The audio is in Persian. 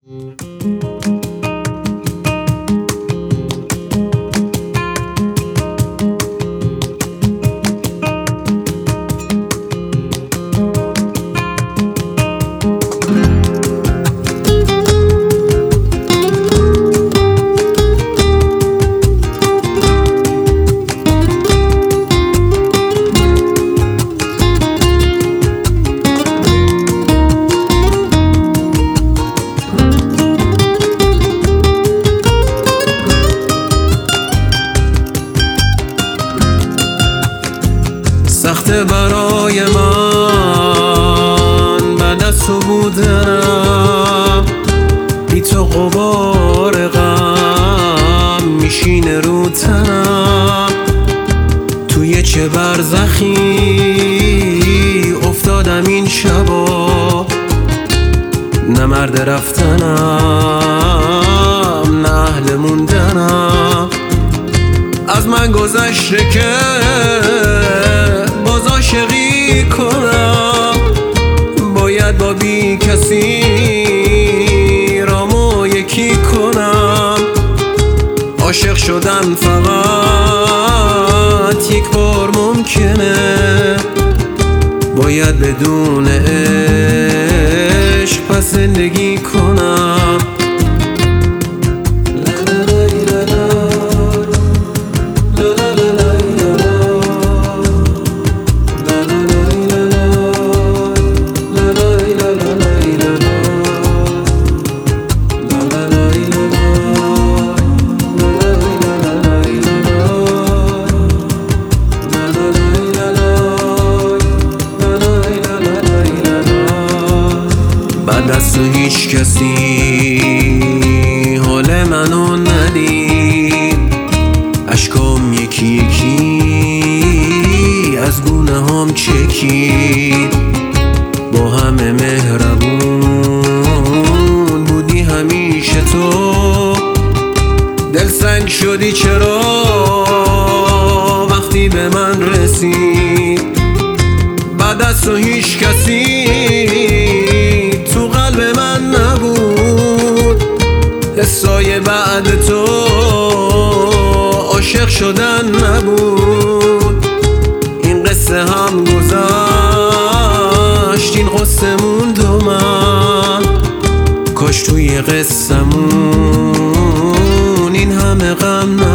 سخته برای من بعد از تو بودنم، بی تو غبار غم میشینه رو تنم. توی چه برزخی افتادم این شبا، نه مرد رفتنم نه اهل موندنم. از من گذشته که باز عاشقی کنم، باید با بی کسی رامو یکی کنم. عاشق شدن فقط یک بار ممکنه، باید بدون عشق پس زندگی کنم. بعد از تو هیچ کسی حال منو ندید، اشکام یکی یکی از گونه هم چکید. با همه مهربون بودی همیشه تو، دل سنگ شدی چرا وقتی به من رسید. بعد از تو هیچ کسی تو قلب من نبود، حسای بعد تو عاشق شدن نبود. این قصه هم گذشت، این قصه موند و من، کاش توی قصه‌مون این همه غم نبود.